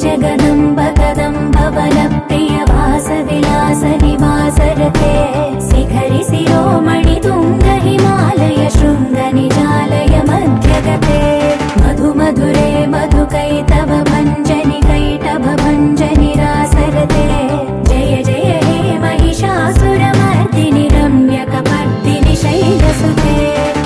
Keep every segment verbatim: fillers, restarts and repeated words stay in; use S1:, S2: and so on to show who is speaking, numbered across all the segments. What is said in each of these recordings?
S1: जगदम्ब कदम्ब one प्रिय वास विलास निवासरते शिखरि शिरोमणि तुंग हिमालय शृंग निजालय मध्यगते मधु मधुरे मधुकैटभ भंजनि कैटभ भंजनि रासरते जय जय हे महिषासुरमर्दिनि रम्यकपर्दिनि शैलसुते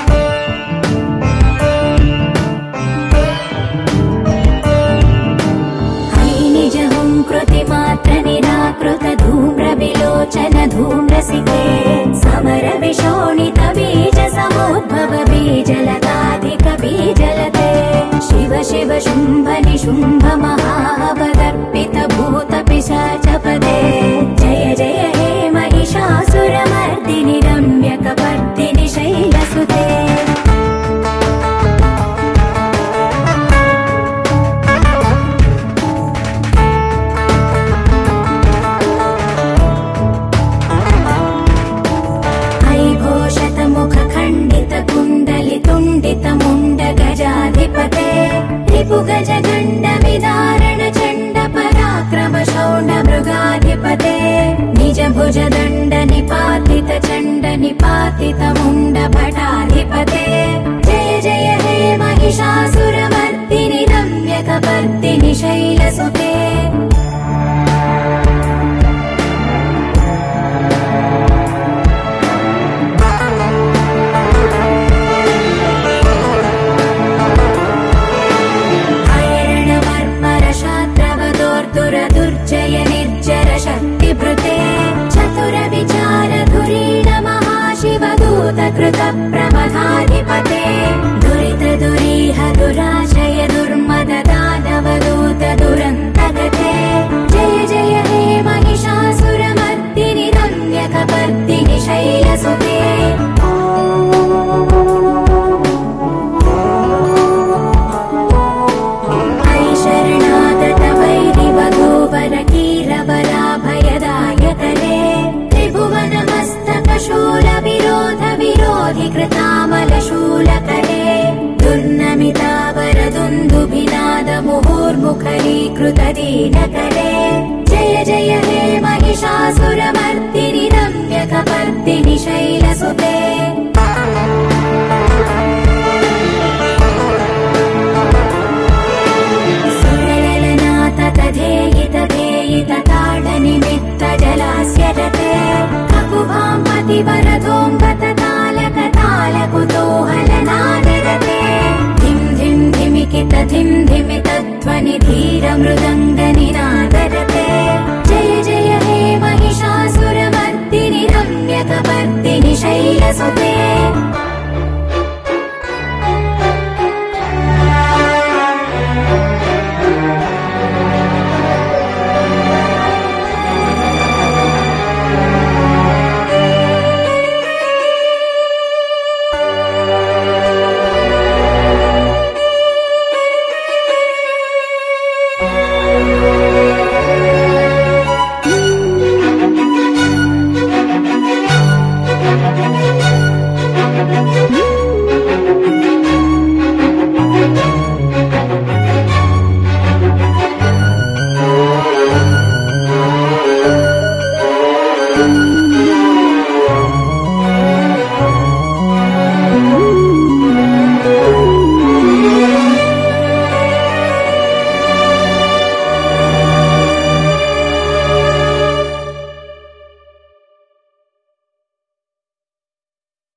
S1: कृतिमात्र निराकृत धूम्र विलोचन धूम्रसिते समर विशोणित बीज समुद्भव बीजलताधिक बीजलते शिव शिव शुंभ निशुंभ महावदर्पित भूत पिशाचपदे जय जय हे महिषासुरमर्दिनि रम्यकपर्दिनि शैलसुते मुंड गजाधिपते रिपु गज गंड विदारण चंड पराक्रम शौंड मृगाधिपते निज भुज दंड निपातित चंड निपातित मुंड भटाधिपते जय जय हे महिषासुरमर्दिनि रम्यकपर्दिनि शैलसुते दुर्जय निर्जर शक्तिभृते चतुर विचार धुरीण महाशिवदूत कृत प्रमथाधिपते दुरित दुरीह दुराशय दुर्मद दानवदूत दुरन्तगते जय जय हे महिषासुरमर्दिनि रम्यकपर्दिनि शैलसुते कीरवराभयदायकरे त्रिभुवन मस्तक शूल विरोध विरोधि कृतामल शूलकरे दुर्नमितावर दुन्दुभिनाद मुहुर्मुखरीकृत दीनकरे जय जय हे महिषासुरमर्दिनि रम्यकपर्दिनि शैलसुते तथेयित धेयित ताडनिमित्त जलास्य रते ककुभां पतिवरधों